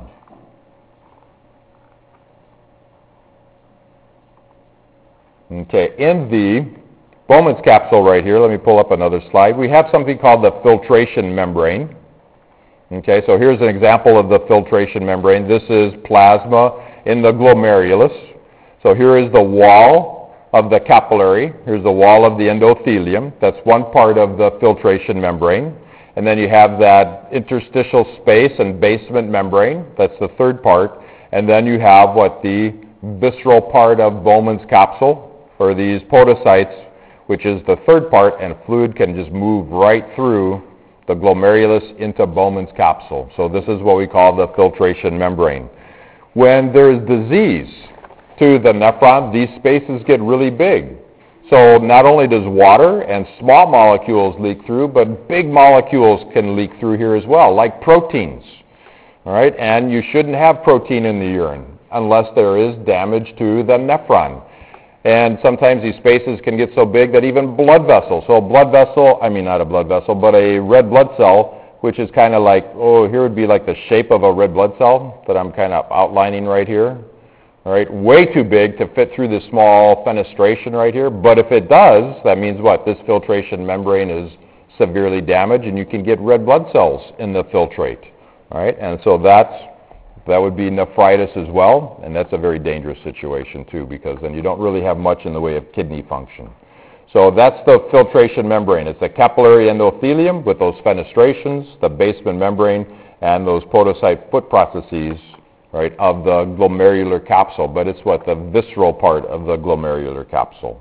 Okay, in the Bowman's capsule right here, let me pull up another slide, we have something called the filtration membrane. Okay, so here's an example of the filtration membrane. This is plasma in the glomerulus. So here is the wall of the capillary. Here's the wall of the endothelium. That's one part of the filtration membrane. And then you have that interstitial space and basement membrane. That's the third part. And then you have what the visceral part of Bowman's capsule, or these podocytes, which is the third part, and fluid can just move right through the glomerulus into Bowman's capsule. So this is what we call the filtration membrane. When there's disease to the nephron, these spaces get really big. So not only does water and small molecules leak through, but big molecules can leak through here as well, like proteins. All right, and you shouldn't have protein in the urine unless there is damage to the nephron. And sometimes these spaces can get so big that even blood vessels, so a blood vessel, I mean not a blood vessel, but a red blood cell, which is kind of like, here would be like the shape of a red blood cell that I'm kind of outlining right here. All right, way too big to fit through this small fenestration right here. But if it does, that means what? This filtration membrane is severely damaged, and you can get red blood cells in the filtrate. All right, and so that would be nephritis as well, and that's a very dangerous situation too, because then you don't really have much in the way of kidney function. So that's the filtration membrane. It's the capillary endothelium with those fenestrations, the basement membrane, and those podocyte foot processes, right, of the glomerular capsule. But it's what? The visceral part of the glomerular capsule.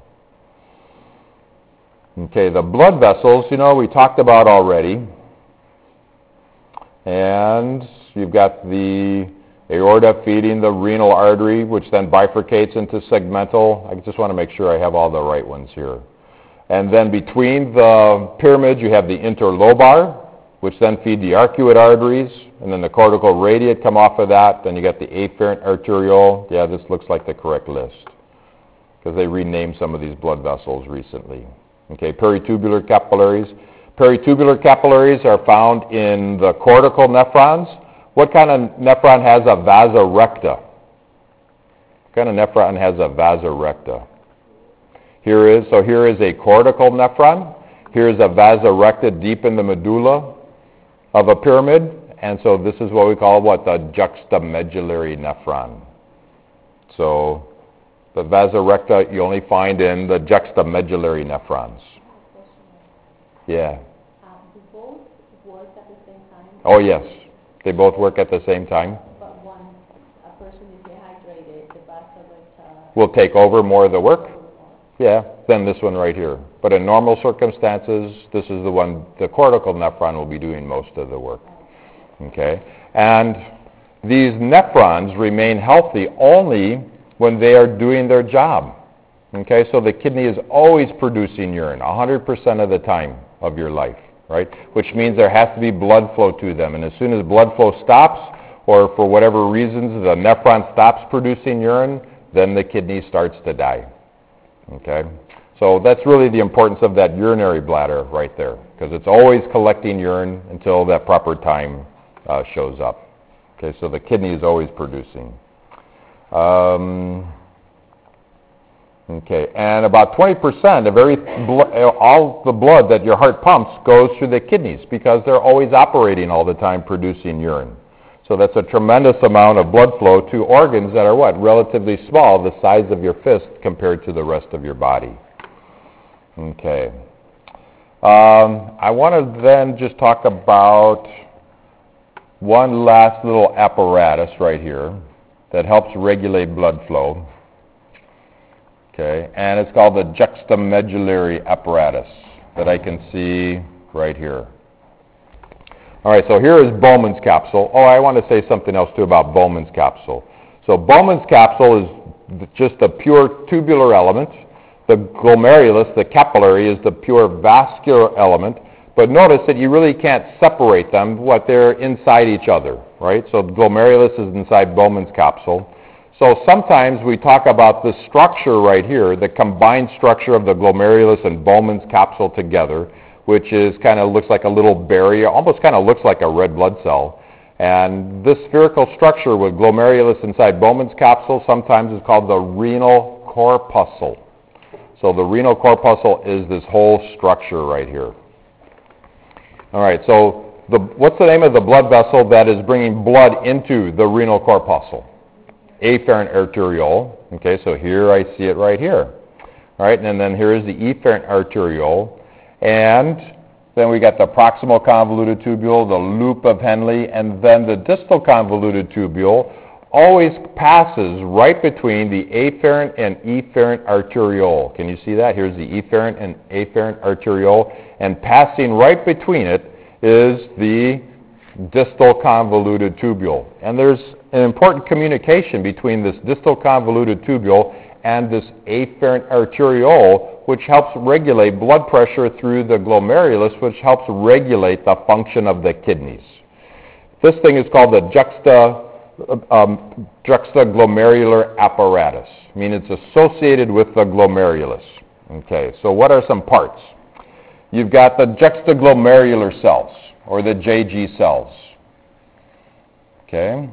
Okay, the blood vessels, we talked about already. And you've got the aorta feeding the renal artery, which then bifurcates into segmental. I just want to make sure I have all the right ones here. And then between the pyramids, you have the interlobar, which then feed the arcuate arteries, and then the cortical radiate come off of that. Then you got the afferent arteriole. Yeah, this looks like the correct list, because they renamed some of these blood vessels recently. Okay, peritubular capillaries. Peritubular capillaries are found in the cortical nephrons. What kind of nephron has a vasa recta? What kind of nephron has a vasa recta? Here is a cortical nephron. Here's a vasa recta deep in the medulla of a pyramid. And so this is what we call the juxtamedullary nephron. So the vasa recta you only find in the juxtamedullary nephrons. Yeah.
Do both work at the same time?
Oh, yes. They both work at the same time.
But when a person is dehydrated, the vasa recta
will take over more of the work? Yeah, than this one right here. But in normal circumstances, this is the one, the cortical nephron will be doing most of the work. Okay? And these nephrons remain healthy only when they are doing their job. Okay? So the kidney is always producing urine 100% of the time of your life, right? Which means there has to be blood flow to them. And as soon as blood flow stops, or for whatever reasons the nephron stops producing urine, then the kidney starts to die. Okay? So that's really the importance of that urinary bladder right there, because it's always collecting urine until that proper time shows up. Okay, so the kidney is always producing. Okay, and about 20% of all the blood that your heart pumps goes through the kidneys, because they're always operating all the time producing urine. So that's a tremendous amount of blood flow to organs that are relatively small, the size of your fist compared to the rest of your body. Okay. I want to then just talk about one last little apparatus right here that helps regulate blood flow. Okay, and it's called the juxtamedullary apparatus that I can see right here. All right, so here is Bowman's capsule. Oh, I want to say something else too about Bowman's capsule. So Bowman's capsule is just a pure tubular element. The glomerulus, the capillary, is the pure vascular element. But notice that you really can't separate them. They're inside each other, right? So the glomerulus is inside Bowman's capsule. So sometimes we talk about this structure right here, the combined structure of the glomerulus and Bowman's capsule together, which is looks like a little barrier, almost looks like a red blood cell. And this spherical structure with glomerulus inside Bowman's capsule sometimes is called the renal corpuscle. So the renal corpuscle is this whole structure right here. All right, so what's the name of the blood vessel that is bringing blood into the renal corpuscle? Afferent arteriole. Okay, so here I see it right here. All right, and then here is the efferent arteriole. And then we got the proximal convoluted tubule, the loop of Henle, and then the distal convoluted tubule always passes right between the afferent and efferent arteriole. Can you see that? Here's the efferent and afferent arteriole, and passing right between it is the distal convoluted tubule. And there's an important communication between this distal convoluted tubule and this afferent arteriole, which helps regulate blood pressure through the glomerulus, which helps regulate the function of the kidneys. This thing is called the juxtaglomerular apparatus. I mean, it's associated with the glomerulus. Okay, so what are some parts? You've got the juxtaglomerular cells, or the JG cells. Okay,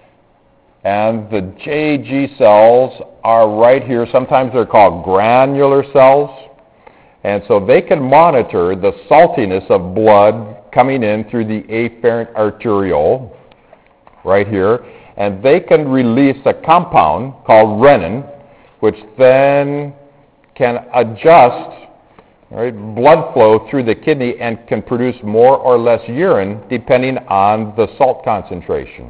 and the JG cells are right here. Sometimes they're called granular cells. And so they can monitor the saltiness of blood coming in through the afferent arteriole, right here. And they can release a compound called renin, which then can adjust blood flow through the kidney and can produce more or less urine depending on the salt concentration.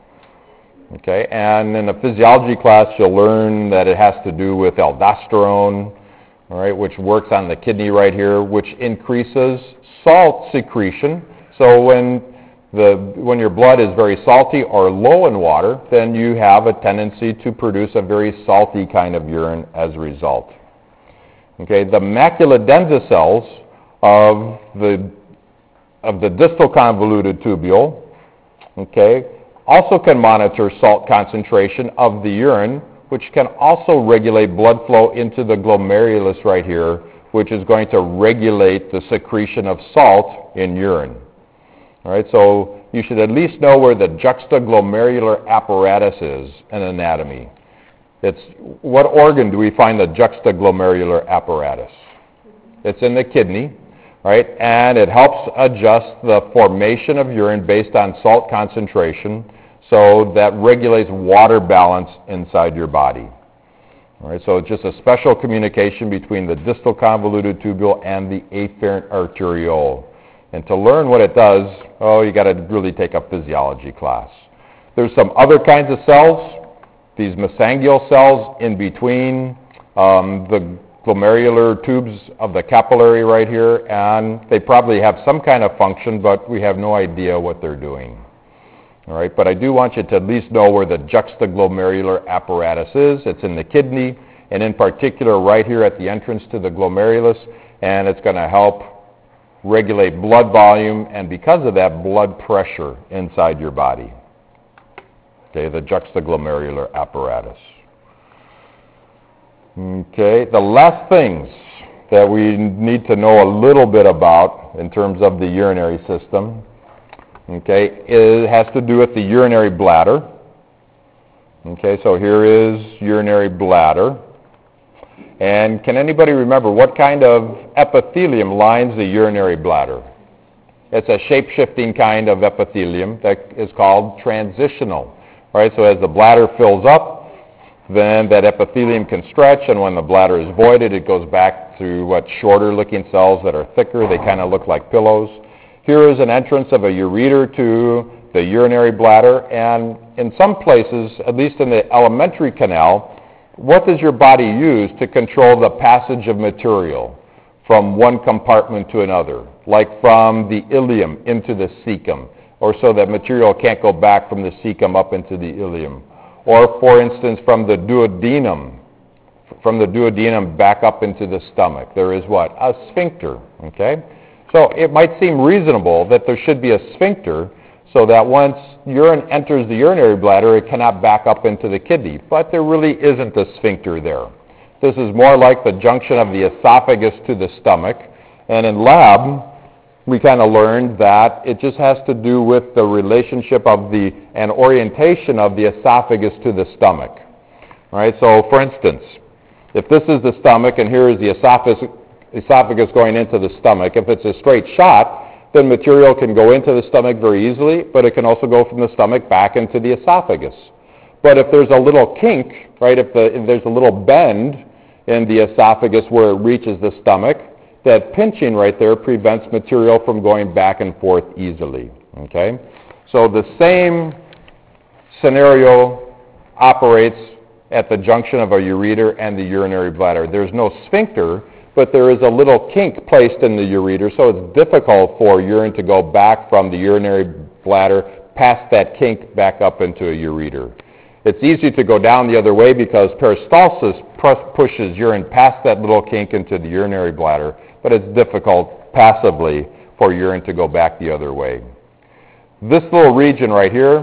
Okay, and in the physiology class, you'll learn that it has to do with aldosterone, all right, which works on the kidney right here, which increases salt secretion. So when your blood is very salty or low in water, then you have a tendency to produce a very salty kind of urine as a result. Okay, the maculodensa cells of the distal convoluted tubule, okay, also can monitor salt concentration of the urine, which can also regulate blood flow into the glomerulus right here, which is going to regulate the secretion of salt in urine. All right, so you should at least know where the juxtaglomerular apparatus is in anatomy. It's what organ do we find the juxtaglomerular apparatus? It's in the kidney, right? And it helps adjust the formation of urine based on salt concentration, so that regulates water balance inside your body. All right, so it's just a special communication between the distal convoluted tubule and the afferent arteriole. And to learn what it does, you got to really take a physiology class. There's some other kinds of cells, these mesangial cells in between the glomerular tubes of the capillary right here, and they probably have some kind of function, but we have no idea what they're doing. All right, but I do want you to at least know where the juxtaglomerular apparatus is. It's in the kidney, and in particular right here at the entrance to the glomerulus, and it's going to help regulate blood volume, and because of that, blood pressure inside your body. Okay, the juxtaglomerular apparatus. Okay, the last things that we need to know a little bit about in terms of the urinary system, okay, it has to do with the urinary bladder. Okay, so here is urinary bladder. And can anybody remember what kind of epithelium lines the urinary bladder? It's a shape-shifting kind of epithelium that is called transitional. Right, so as the bladder fills up, then that epithelium can stretch, and when the bladder is voided, it goes back to what shorter-looking cells that are thicker. They kind of look like pillows. Here is an entrance of a ureter to the urinary bladder, and in some places, at least in the alimentary canal, what does your body use to control the passage of material from one compartment to another, like from the ileum into the cecum, or so that material can't go back from the cecum up into the ileum, or for instance from the duodenum back up into the stomach? There is what? A sphincter, okay? So it might seem reasonable that there should be a sphincter so that once urine enters the urinary bladder, it cannot back up into the kidney. But there really isn't a sphincter there. This is more like the junction of the esophagus to the stomach. And in lab, we kind of learned that it just has to do with the relationship of and orientation of the esophagus to the stomach. All right, so for instance, if this is the stomach and here is the esophagus going into the stomach, if it's a straight shot, then material can go into the stomach very easily, but it can also go from the stomach back into the esophagus. But if there's a little kink, right, if there's a little bend in the esophagus where it reaches the stomach, that pinching right there prevents material from going back and forth easily, okay? So the same scenario operates at the junction of a ureter and the urinary bladder. There's no sphincter, but there is a little kink placed in the ureter, so it's difficult for urine to go back from the urinary bladder past that kink back up into a ureter. It's easy to go down the other way because peristalsis pushes urine past that little kink into the urinary bladder, but it's difficult passively for urine to go back the other way. This little region right here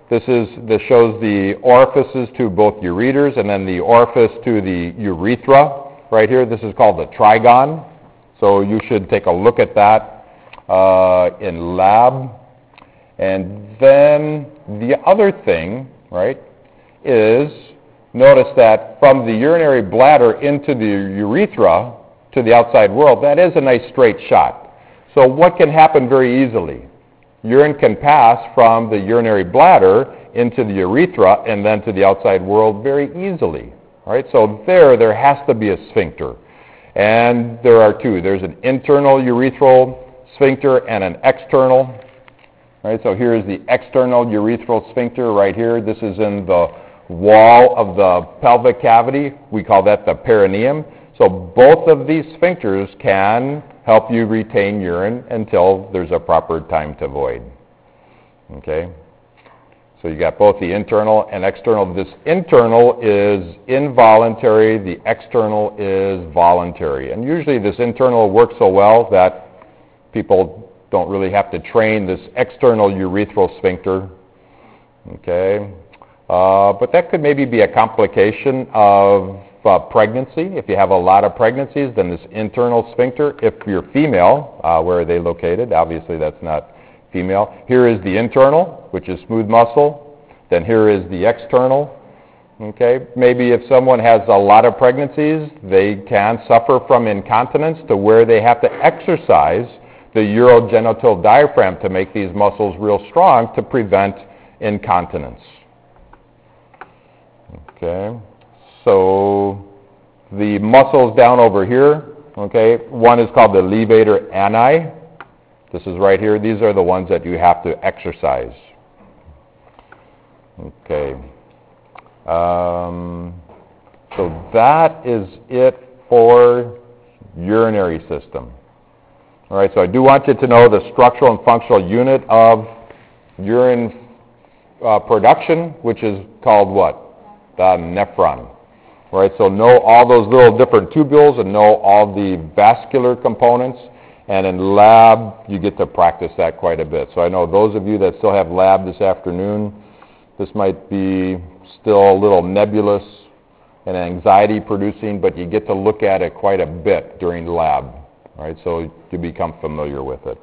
This shows the orifices to both ureters and then the orifice to the urethra right here. This is called the trigon. So you should take a look at that in lab. And then the other thing, right, is notice that from the urinary bladder into the urethra to the outside world, that is a nice straight shot. So what can happen very easily? Urine can pass from the urinary bladder into the urethra and then to the outside world very easily, right? So there has to be a sphincter. And there are two. There's an internal urethral sphincter and an external. Right, so here is the external urethral sphincter right here. This is in the wall of the pelvic cavity. We call that the perineum. So both of these sphincters can help you retain urine until there's a proper time to void. Okay? So you got both the internal and external. This internal is involuntary. The external is voluntary. And usually this internal works so well that people don't really have to train this external urethral sphincter. Okay? But that could maybe be a complication of pregnancy. If you have a lot of pregnancies, then this internal sphincter, if you're female, where are they located? Obviously that's not female. Here is the internal, which is smooth muscle. Then here is the external. Okay? Maybe if someone has a lot of pregnancies, they can suffer from incontinence to where they have to exercise the urogenital diaphragm to make these muscles real strong to prevent incontinence. Okay, so the muscles down over here, okay, one is called the levator ani. This is right here. These are the ones that you have to exercise. Okay, so that is it for urinary system. All right, so I do want you to know the structural and functional unit of urine production, which is called what? The nephron. All right, so know all those little different tubules and know all the vascular components. And in lab, you get to practice that quite a bit. So I know those of you that still have lab this afternoon, this might be still a little nebulous and anxiety-producing, but you get to look at it quite a bit during lab. All right, so you become familiar with it.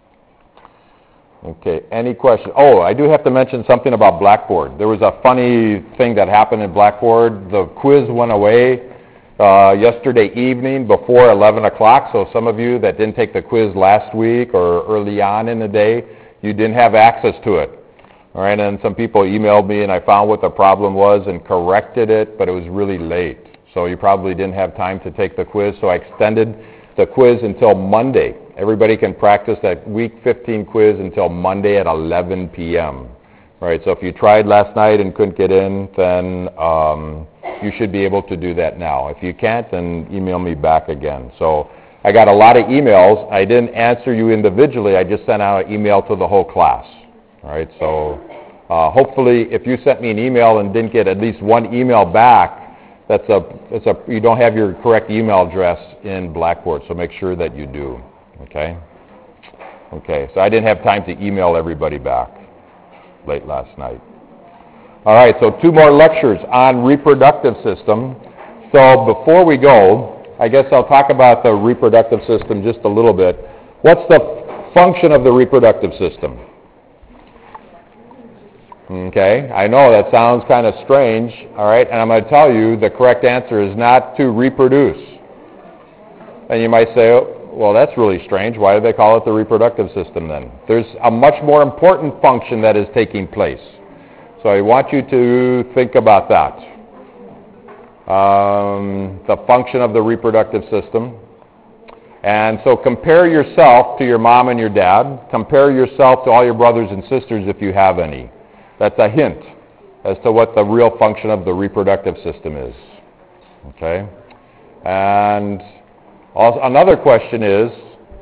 Okay, any questions? Oh, I do have to mention something about Blackboard. There was a funny thing that happened in Blackboard. The quiz went away yesterday evening before 11 o'clock, so some of you that didn't take the quiz last week or early on in the day, you didn't have access to it. All right, and some people emailed me and I found what the problem was and corrected it, but it was really late. So you probably didn't have time to take the quiz, so I extended the quiz until Monday. Everybody can practice that week 15 quiz until Monday at 11 p.m. Right, so if you tried last night and couldn't get in, then you should be able to do that now. If you can't, then email me back again. So I got a lot of emails. I didn't answer you individually. I just sent out an email to the whole class. All right, so hopefully if you sent me an email and didn't get at least one email back, you don't have your correct email address in Blackboard, so make sure that you do. Okay? Okay, so I didn't have time to email everybody back late last night. All right, so 2 more lectures on reproductive system. So before we go, I guess I'll talk about the reproductive system just a little bit. What's the function of the reproductive system? Okay, I know that sounds kind of strange, all right, and I'm going to tell you the correct answer is not to reproduce. And you might say, oh, well, that's really strange. Why do they call it the reproductive system then? There's a much more important function that is taking place. So I want you to think about that. The function of the reproductive system. And so compare yourself to your mom and your dad. Compare yourself to all your brothers and sisters if you have any. That's a hint as to what the real function of the reproductive system is. Okay? And also, another question is,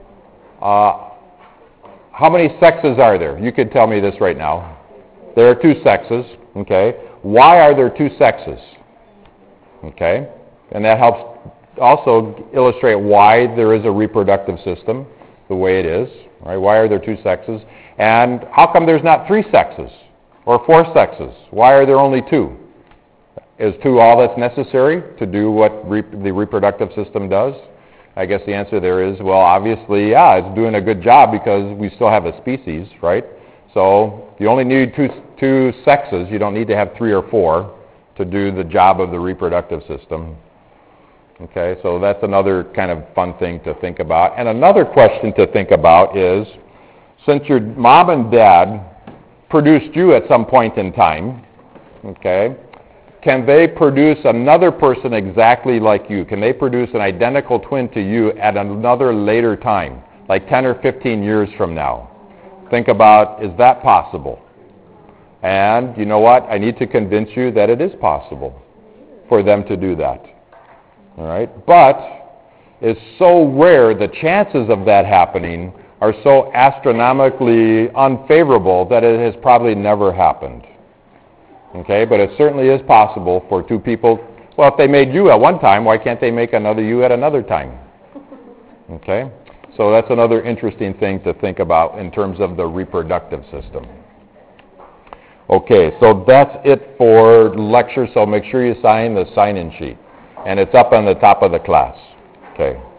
how many sexes are there? You could tell me this right now. There are 2 sexes. Okay? Why are there 2 sexes? Okay? And that helps also illustrate why there is a reproductive system the way it is. Right? Why are there 2 sexes? And how come there's not 3 sexes? Or 4 sexes? Why are there only 2? Is 2 all that's necessary to do what the reproductive system does? I guess the answer there is, well, obviously, yeah, it's doing a good job because we still have a species, right? So you only need two sexes. You don't need to have 3 or 4 to do the job of the reproductive system. Okay, so that's another kind of fun thing to think about. And another question to think about is, since your mom and dad produced you at some point in time, okay, can they produce another person exactly like you? Can they produce an identical twin to you at another later time, like 10 or 15 years from now? Think about, is that possible? And you know what? I need to convince you that it is possible for them to do that. All right? But it's so rare, the chances of that happening are so astronomically unfavorable that it has probably never happened. Okay? But it certainly is possible for 2 people. Well, if they made you at one time, why can't they make another you at another time? Okay? So that's another interesting thing to think about in terms of the reproductive system. Okay, so that's it for lecture, so make sure you sign the sign-in sheet. And it's up on the top of the class. Okay.